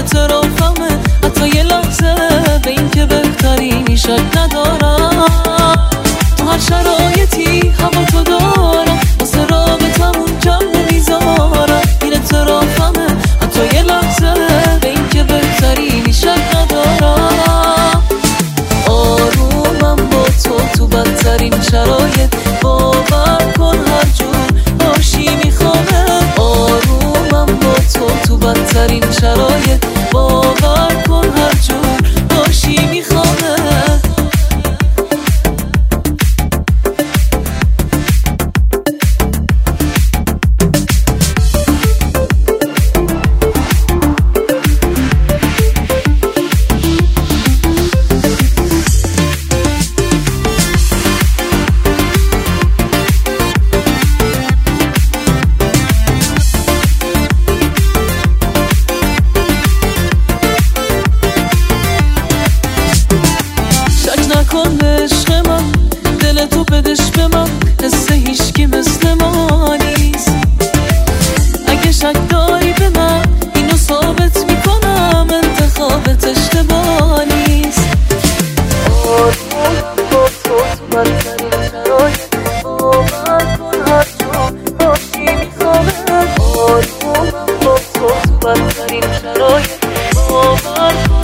اعترافمه حتی یه لحظه به این که بهترینی شک ندارم. تو هر شرایطی هوا تو دارم، واسه رابطمون جمع نمیذارم. این اعترافمه حتی یه لحظه به این که بهترینی شک ندارم. آرومم با تو بدترین شرایط، باور کن هر جور باشی میخوامه. آرومم با تو بدترین شرایط، باور کن هر جور باشی میخوامه. نکن به عشق من، دل تو بدش به من، حس هیچکی مثل ما نیست. اگه شک داری به من اینو ثابت میکنم، انتخابت اشتباه نیست. آرومم با تو بدترین شرایط، باور کن هر جور باشی میخوامه. آرومم با تو بدترین شرایط، باور کن